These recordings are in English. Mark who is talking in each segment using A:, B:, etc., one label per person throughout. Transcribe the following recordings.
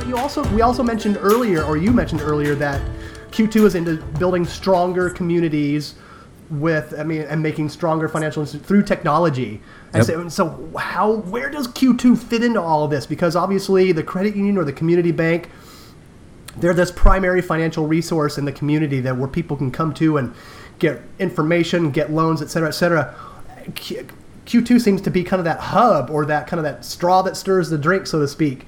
A: we also mentioned earlier, or you mentioned earlier, that Q2 is into building stronger communities and making stronger financial institutions through technology. And
B: Yep.
A: where does Q2 fit into all of this? Because obviously the credit union or the community bank, they're this primary financial resource in the community where people can come to and get information, get loans, et cetera, et cetera. Q2 seems to be kind of that hub, or that kind of that straw that stirs the drink, so to speak,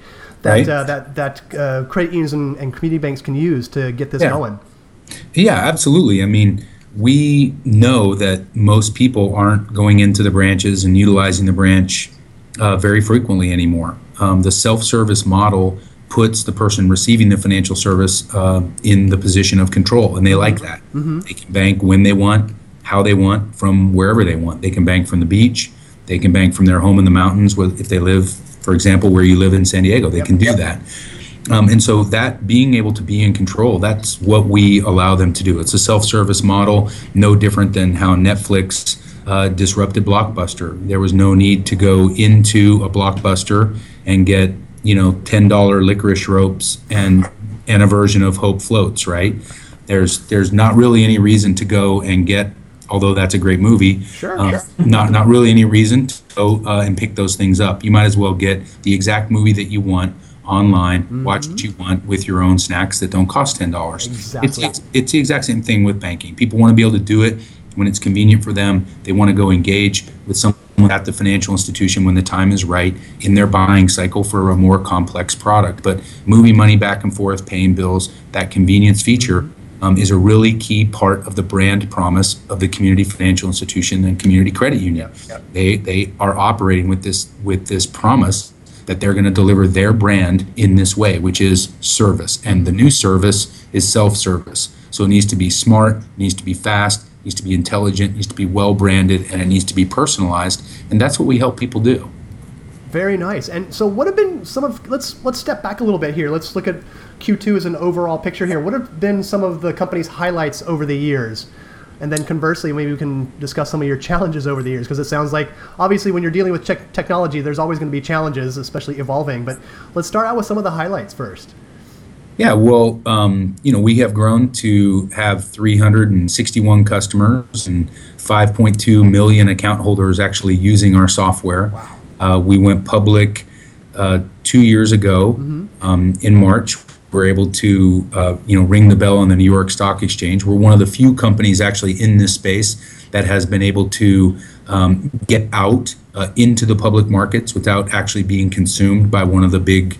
A: that credit unions and community banks can use to get this going.
B: Yeah, absolutely. I mean, we know that most people aren't going into the branches and utilizing the branch very frequently anymore. The self-service model puts the person receiving the financial service in the position of control, and they like that. Mm-hmm. They can bank when they want, how they want, from wherever they want. They can bank from the beach. They can bank from their home in the mountains. If they live, for example, where you live in San Diego, they can do that. And so that being able to be in control, that's what we allow them to do. It's a self-service model, no different than how Netflix disrupted Blockbuster. There was no need to go into a Blockbuster and get, $10 licorice ropes and a version of Hope Floats, right? There's not really any reason to go and get, although that's a great movie, not really any reason to go and pick those things up. You might as well get the exact movie that you want online, watch what you want with your own snacks that don't cost $10.
A: Exactly.
B: It's the exact same thing with banking. People want to be able to do it when it's convenient for them. They want to go engage with someone at the financial institution when the time is right in their buying cycle for a more complex product. But moving money back and forth, paying bills, that convenience feature is a really key part of the brand promise of the community financial institution and community credit union. They are operating with this promise that they're going to deliver their brand in this way, which is service. And the new service is self-service. So it needs to be smart, needs to be fast, needs to be intelligent, needs to be well-branded, and it needs to be personalized. And that's what we help people do.
A: Very nice. And so what have been let's step back a little bit here. Let's look at Q2 as an overall picture here. What have been some of the company's highlights over the years? And then conversely, maybe we can discuss some of your challenges over the years, because it sounds like, obviously, when you're dealing with technology, there's always going to be challenges, especially evolving. But let's start out with some of the highlights first.
B: Yeah, well, we have grown to have 361 customers and 5.2 million account holders actually using our software. Wow. We went public 2 years ago in March. We're able to, ring the bell on the New York Stock Exchange. We're one of the few companies actually in this space that has been able to get out into the public markets without actually being consumed by one of the big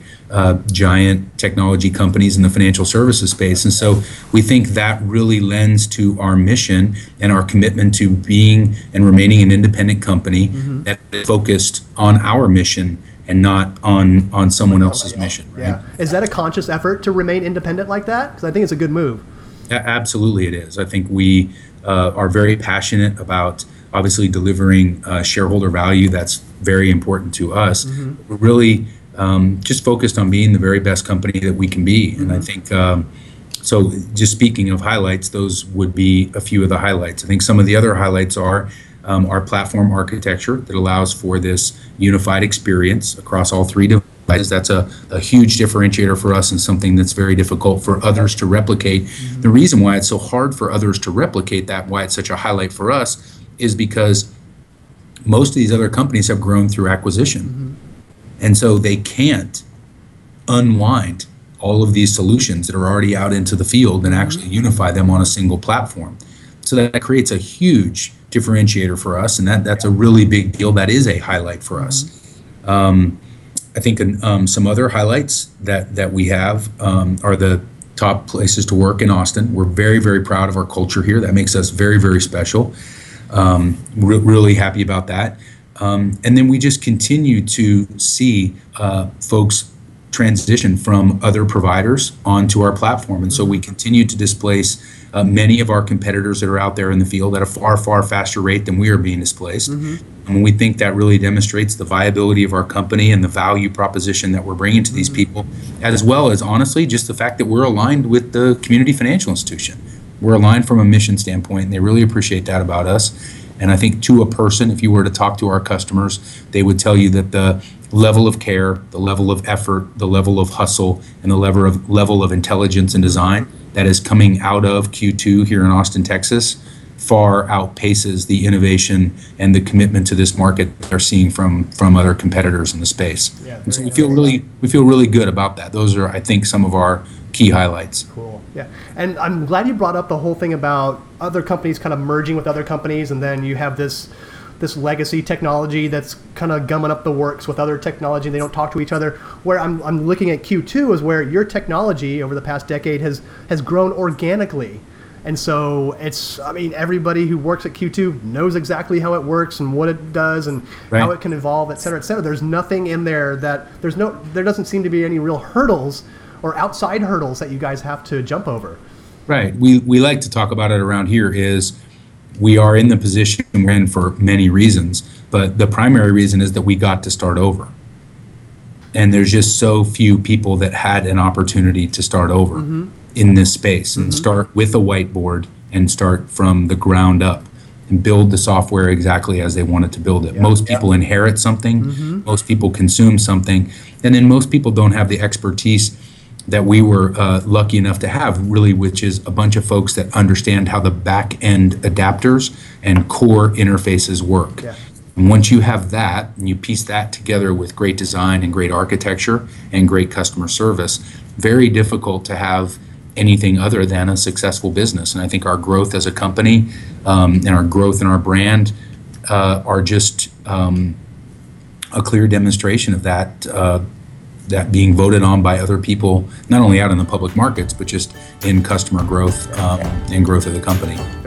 B: giant technology companies in the financial services space. And so we think that really lends to our mission and our commitment to being and remaining an independent company that is focused on our mission and not on someone else's mission. Right?
A: Yeah. Is that a conscious effort to remain independent like that? Because I think it's a good move.
B: Absolutely it is. I think we are very passionate about obviously delivering shareholder value. That's very important to us. We're really just focused on being the very best company that we can be. And I think, so just speaking of highlights, those would be a few of the highlights. I think some of the other highlights are our platform architecture that allows for this unified experience across all three devices. That's a huge differentiator for us and something that's very difficult for others to replicate. The reason why it's so hard for others to replicate that, why it's such a highlight for us, is because most of these other companies have grown through acquisition. And so they can't unwind all of these solutions that are already out into the field and actually unify them on a single platform. So that creates a huge differentiator for us, and that's a really big deal. That is a highlight for us. I think some other highlights that we have are the top places to work in Austin. We're very, very proud of our culture here. That makes us very, very special. Really happy about that. And then we just continue to see folks transition from other providers onto our platform. And so we continue to displace many of our competitors that are out there in the field at a far, far faster rate than we are being displaced. And we think that really demonstrates the viability of our company and the value proposition that we're bringing to these people, as well as, honestly, just the fact that we're aligned with the community financial institution. We're aligned from a mission standpoint, and they really appreciate that about us. And I think to a person, if you were to talk to our customers, they would tell you that the level of care, the level of effort, the level of hustle, and the level of intelligence and design that is coming out of Q2 here in Austin, Texas, far outpaces the innovation and the commitment to this market they're seeing from other competitors in the space.
A: Yeah,
B: and so we feel really good about that. Those are, I think, some of our key highlights.
A: Cool. Yeah. And I'm glad you brought up the whole thing about other companies kind of merging with other companies, and then you have this legacy technology that's kind of gumming up the works with other technology. They don't talk to each other. Where I'm looking at Q2 is where your technology over the past decade has grown organically. And so everybody who works at Q2 knows exactly how it works and what it does and how it can evolve, et cetera, et cetera. There's nothing in there there doesn't seem to be any real hurdles or outside hurdles that you guys have to jump over.
B: Right. We like to talk about it around here is we are in the position we're in for many reasons, but the primary reason is that we got to start over. And there's just so few people that had an opportunity to start over in this space and start with a whiteboard and start from the ground up and build the software exactly as they wanted to build it. Most people inherit something, most people consume something, and then most people don't have the expertise that we were lucky enough to have, really, which is a bunch of folks that understand how the back end adapters and core interfaces work.
A: Yeah.
B: And once you have that, and you piece that together with great design and great architecture and great customer service, very difficult to have anything other than a successful business. And I think our growth as a company and our growth in our brand are just a clear demonstration of that being voted on by other people, not only out in the public markets, but just in customer growth and growth of the company.